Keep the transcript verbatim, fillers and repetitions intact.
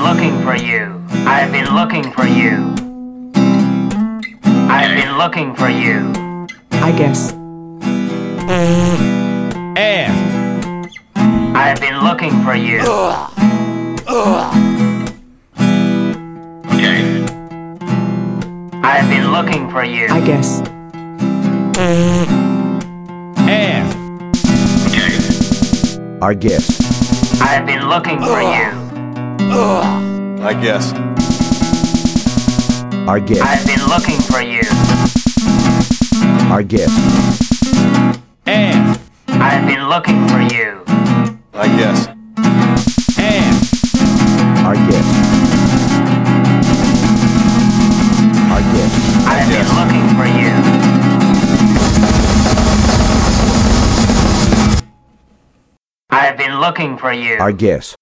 been looking for you. I've been looking for you. I've been looking for you. I guess. F. I've been looking for you. Okay. I've been looking for you. I guess. F. Okay. Our guess. I've been looking for you. I guess. Our guess. I've been looking for you. Our guess. F. I've been looking for you. I guess. F. Our guess. Our guess. I've Yes. been looking for you. I've been looking for you. Our guess.